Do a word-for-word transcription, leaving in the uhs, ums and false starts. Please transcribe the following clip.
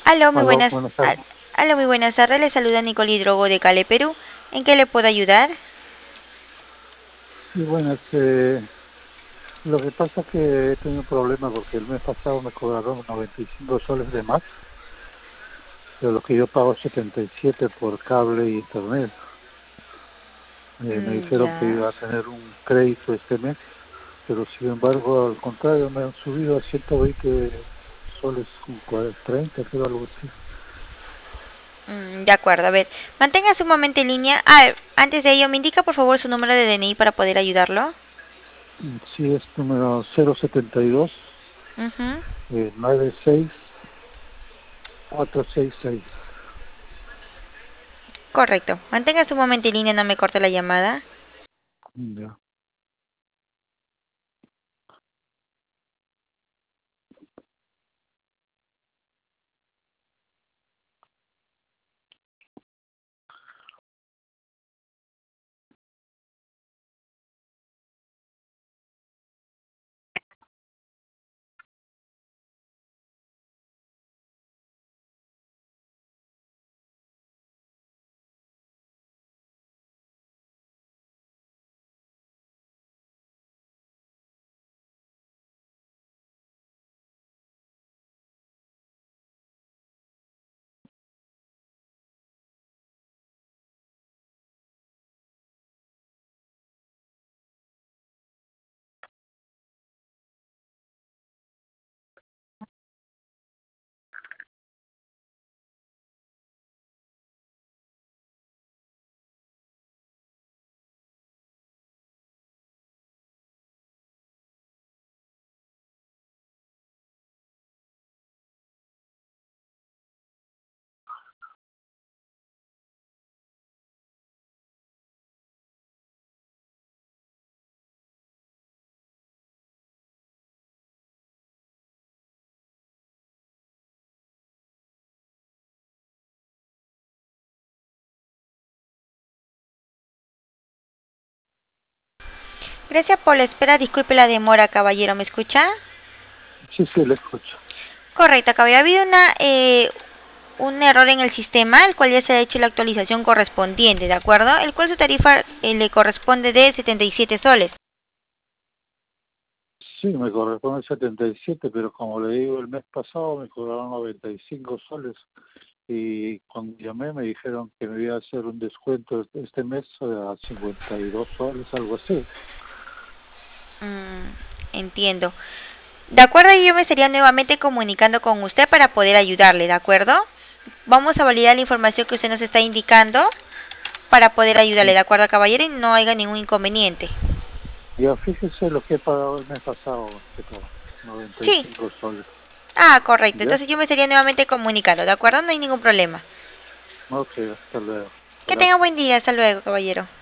Aló, muy Aló, buenas, buenas a- tardes. aló, muy buenas tardes. Le saluda Nicole Hidrogo de Cali, Perú. ¿En qué le puedo ayudar? Sí, bueno, este, lo que pasa es que he tenido problemas porque el mes pasado me cobraron noventa y cinco soles de más, de lo que yo pago setenta y siete por cable y internet. Eh, me Mm, dijeron que ya. iba a tener un crédito este mes, pero sin embargo, al contrario, me han subido a ciento veinte soles con cua- treinta, creo, algo así. Mm, de acuerdo, a ver. Manténgase un momento en línea. Ah, antes de ello, ¿me indica por favor su número de D N I para poder ayudarlo? Mm, Sí, es número cero setenta y dos Ujú. eh, nueve seis cuatro seis seis. Correcto. Manténgase un momento en línea, no me corte la llamada. Ya. Gracias por la espera. Disculpe la demora, caballero. ¿Me escucha? Sí, sí, le escucho. Correcto, caballero. Ha habido una, eh, un error en el sistema, el cual ya se ha hecho la actualización correspondiente, ¿de acuerdo? El cual su tarifa eh, le corresponde de setenta y siete soles. Sí, me corresponde setenta y siete, pero como le digo, el mes pasado me cobraron noventa y cinco soles y cuando llamé me dijeron que me iba a hacer un descuento este este mes a cincuenta y dos soles, algo así. Mm, entiendo. De acuerdo, yo me estaría nuevamente comunicando con usted para poder ayudarle, ¿de acuerdo? Vamos a validar la información que usted nos está indicando para poder ayudarle, Sí. ¿de acuerdo, caballero? Y no haya ningún inconveniente. Ya fíjese lo que he pagado el mes pasado, más que todo, noventa y Sí. cinco soles. Ah, correcto. ¿Ya? Entonces yo me estaría nuevamente comunicando, ¿de acuerdo? No hay ningún problema. Ok, hasta luego. Que tenga buen Gracias. día. Hasta luego, caballero.